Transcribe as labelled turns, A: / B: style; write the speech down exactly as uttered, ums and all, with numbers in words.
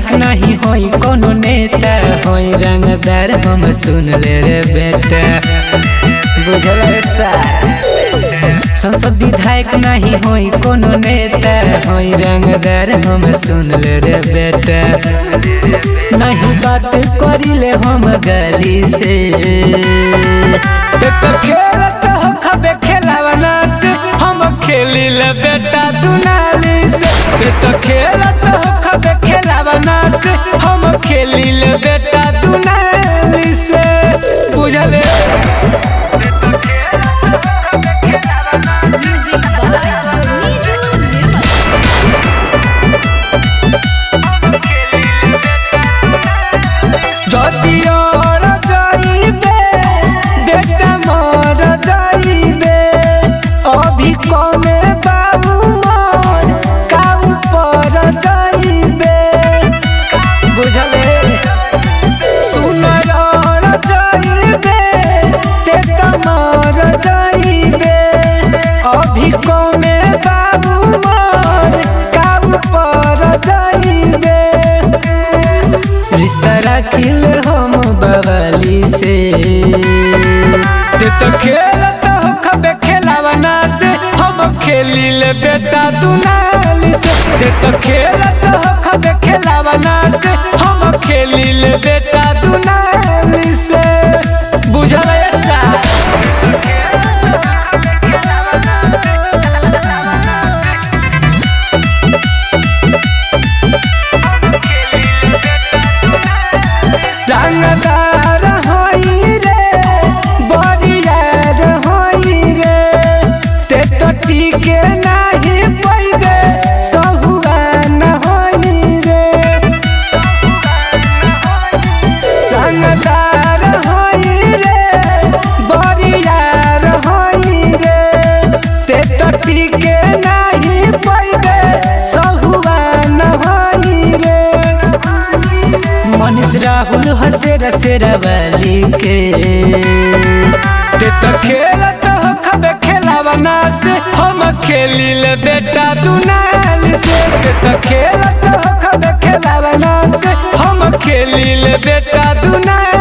A: विधायक नहीं होई कोनो नेता होई रंगदार हम सुन ले रे बेटा बुझल रे सार। संसद विधायक नहीं होई कोनो नेता होई रंगदार हम सुन ले रे बेटा। नहीं बात करिले हम गली से तो खेलत हो खबे खेलावना से हम खेली ले बेटा दुलाली से तो खेलत हो खबे खेलावना से हम खेली ले बेटा दुलाली से बुझले। रिश्ता रखिल हम बवाली से तो खेलत हो खबे खेलावना से हम खेली ले बेटा दुलाली से तो खेलत हो खबे खेलावना से हम खेली ले बेटा दुलाली से बुझल ऐसा। रंगदार होई रे बरियार होई रे ते तो टीके नहीं पैबे सहुआन होई रे। रंगदार होई रे बरियार होई रे ते तो टीके नहीं पैबे सहुआन होई रे। मनीष राहुल हसे रसेरा वाली के ते तो खेलत हो खबे खेलावना से हम खेली ले बेटा दुलाली से ते तो खेलत हो खबे खेलावना से हम खेली ले बेटा दुलाली।